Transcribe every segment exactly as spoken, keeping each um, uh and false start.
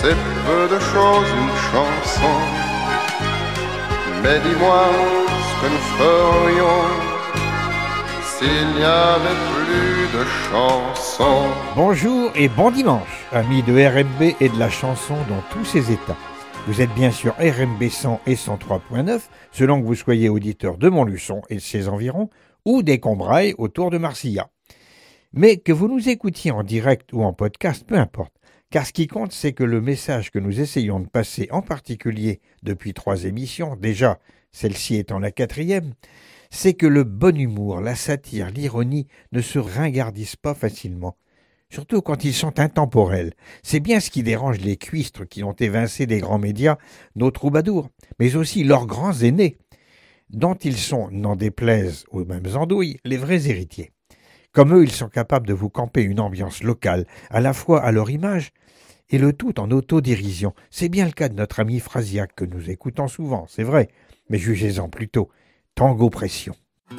c'est peu de choses une chanson. Mais dis-moi ce que nous ferions s'il n'y avait plus de chansons. Bonjour et bon dimanche, amis de R M B et de la chanson dans tous ses états. Vous êtes bien sur R M B cent et cent trois point neuf, selon que vous soyez auditeur de Montluçon et de ses environs, ou des Combrailles autour de Marcillat. Mais que vous nous écoutiez en direct ou en podcast, peu importe, car ce qui compte, c'est que le message que nous essayons de passer, en particulier depuis trois émissions, déjà celle-ci étant la quatrième, c'est que le bon humour, la satire, l'ironie ne se ringardisent pas facilement. Surtout quand ils sont intemporels. C'est bien ce qui dérange les cuistres qui ont évincé des grands médias, nos troubadours, mais aussi leurs grands aînés, dont ils sont, n'en déplaise aux mêmes andouilles, les vrais héritiers. Comme eux, ils sont capables de vous camper une ambiance locale, à la fois à leur image, et le tout en autodérision. C'est bien le cas de notre ami Frasiac, que nous écoutons souvent, c'est vrai, mais jugez-en plutôt. Tango Pression.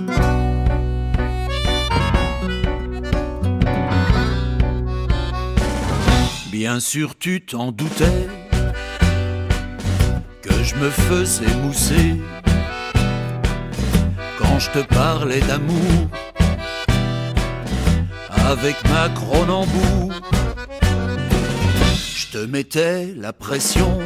Bien sûr tu t'en doutais que je me faisais mousser quand je te parlais d'amour avec ma Cronenbourg. Je te mettais la pression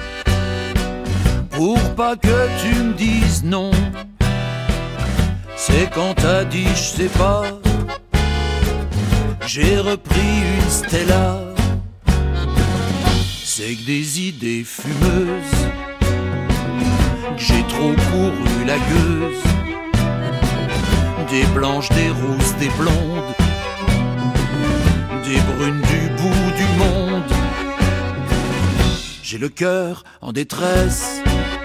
pour pas que tu me dises non. C'est quand t'as dit je sais pas, j'ai repris une Stella. C'est que des idées fumeuses, que j'ai trop couru la gueuse, des blanches, des rousses, des blondes, des brunes du bout du monde. J'ai le cœur en détresse,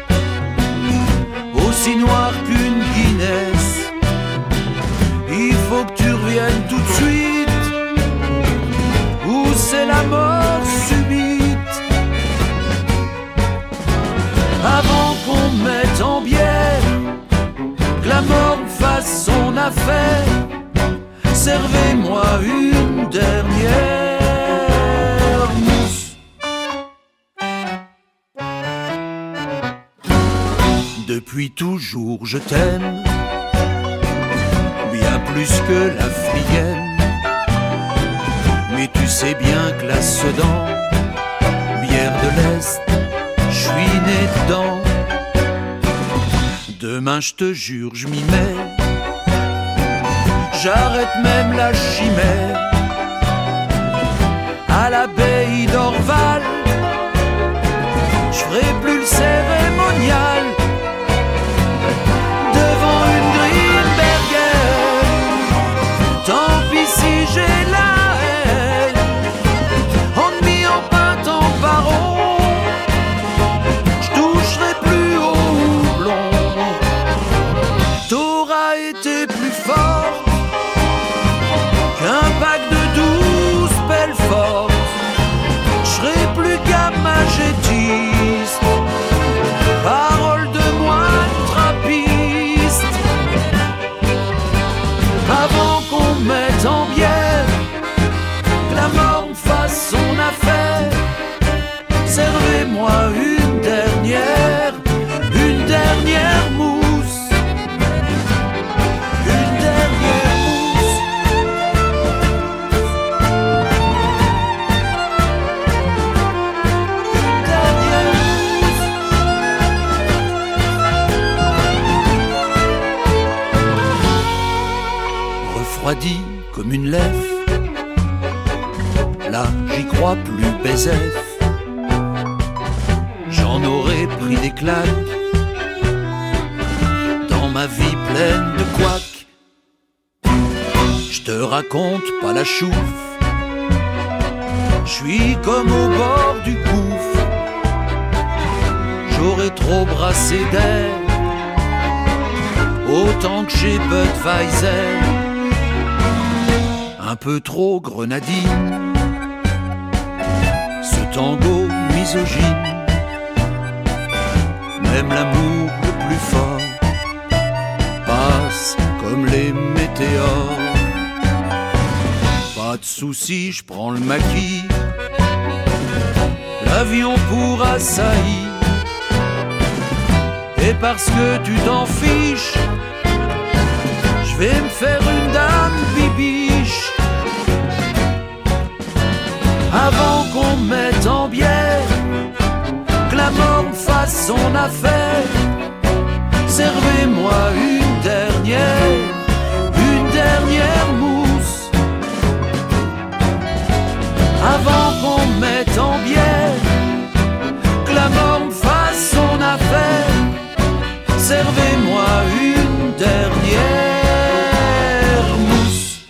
aussi noir qu'une Guinness. Il faut que tu reviennes tout de suite, ou c'est la mort subite. Avant qu'on me mette en bière, que la mort me fasse son affaire, servez-moi une dernière mousse. Depuis toujours je t'aime, bien plus que la flienne. Mais tu sais bien que la Sedan, bière de l'Est, je suis né dedans. Demain je te jure je m'y mets, j'arrête même la chimère. À l'abbaye d'Orval, je ferai plus le cérémonial. Devant une Greenberger, tant pis si j'ai la haine. Ennemi en peinte en barreau, je toucherai plus au houblon. T'auras été plus fort qu'un pack de douze belles fortes. Je serai plus gamagétiste, parole de moine trappiste. Avant qu'on me mette en bière, que la mort me fasse son affaire, servez-moi une dernière, une dernière mousse, une dernière mousse. Une dernière mousse. Refroidi comme une lèvre, là j'y crois plus baisef. J'en aurais pris des claques dans ma vie pleine de couacs. Je te raconte pas la chouffe, je suis comme au bord du gouffre. J'aurais trop brassé d'air, autant que j'ai Budweiser. Un peu trop grenadine, ce tango misogyne. Même l'amour le plus fort passe comme les météores. Pas de soucis, je prends le maquis, avion pour Assaï. Et parce que tu t'en fiches, je vais me faire une dame bibiche. Avant qu'on me mette en bière, que la mort me fasse son affaire, servez-moi une dernière, une dernière mousse. Avant qu'on me mette en bière, que la mort me fasse son affaire, servez-moi une dernière mousse.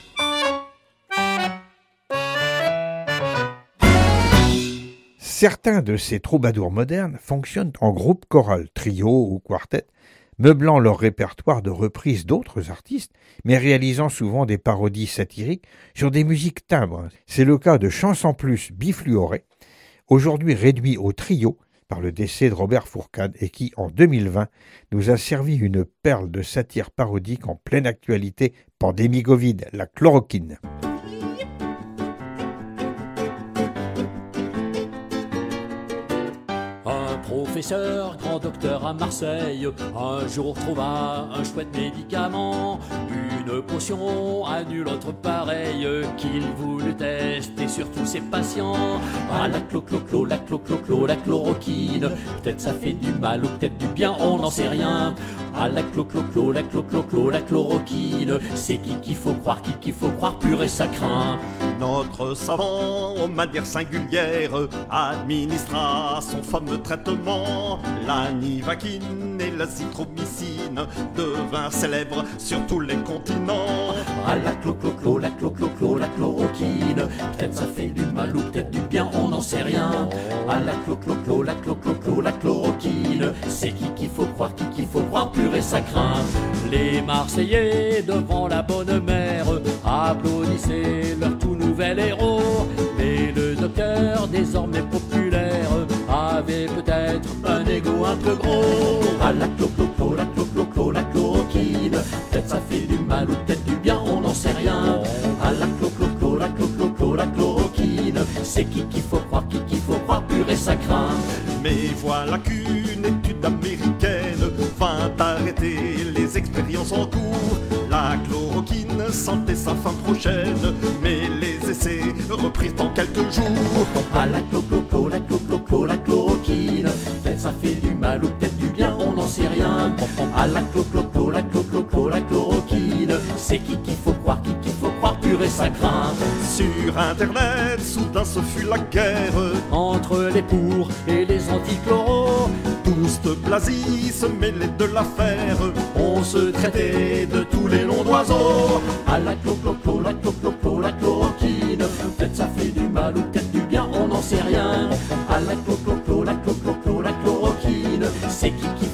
Certains de ces troubadours modernes fonctionnent en groupe choral, trio ou quartet, meublant leur répertoire de reprises d'autres artistes, mais réalisant souvent des parodies satiriques sur des musiques timbres. C'est le cas de Chance en plus bifluoré, aujourd'hui réduit au trio par le décès de Robert Fourcade et qui, en deux mille vingt, nous a servi une perle de satire parodique en pleine actualité, pandémie Covid, la chloroquine. Professeur, grand docteur à Marseille, un jour trouva un chouette médicament, une potion à nul autre pareille, qu'il voulut tester sur tous ses patients. Ah la clo-clo-clo, la clo-clo-clo, la chloroquine, peut-être ça fait du mal ou peut-être du bien, on n'en sait rien. Ah la clo-clo-clo, la clo-clo-clo, la chloroquine, c'est qui qu'il faut croire, qui qu'il faut croire, pur et ça craint. Notre savant, aux manières singulières, administra son fameux traitement. La nivaquine et l'azithromycine devinrent célèbres sur tous les continents. Ah la clo-clo-clo, la clo-clo-clo, la chloroquine, peut-être ça fait du mal ou peut-être du bien, on n'en sait rien. Ah la clo-clo-clo, la clo-clo-clo, la chloroquine, c'est qui qu'il faut croire, qui qu'il faut croire, pur et ça craint. Les Marseillais devant la bonne mère applaudissaient leur tout nouvel héros. Mais le docteur, désormais populaire, avait peut-être un ego un peu gros. Ah la clo-clo-clo, la clo-clo-clo, la chloroquine, peut-être ça fait du mal ou peut-être du bien, on n'en sait rien. Ah la clo-clo-clo, la clo-clo-clo, la chloroquine, c'est qui qu'il faut croire, qui qu'il faut croire, pur et ça craint. Mais voilà qu'une étude américaine vint arrêter les expériences en cours. La chloroquine sentait sa fin prochaine, mais les essais reprirent en quelques jours. Ah la clo-clo-clo, la clo-clo-clo, la chloroquine, peut-être ça fait du mal ou peut-être du bien, on n'en sait rien. Ah la clo-clo-clo, la clo-clo-clo, la chloroquine, c'est qui qu'il faut croire, qui qu'il faut croire, pur et ça craint. Sur internet, soudain ce fut la guerre entre les pour et les anti-chloros. Tous de blasis se mêlaient de l'affaire, on se traitait de tous les noms d'oiseaux. Ah la clo-clo-clo, la clo-clo-clo, la chloroquine, peut-être ça fait du mal ou peut-être du bien, on n'en sait rien. Ah la clo-clo-clo, la clo-clo-clo, la chloroquine, c'est qui qui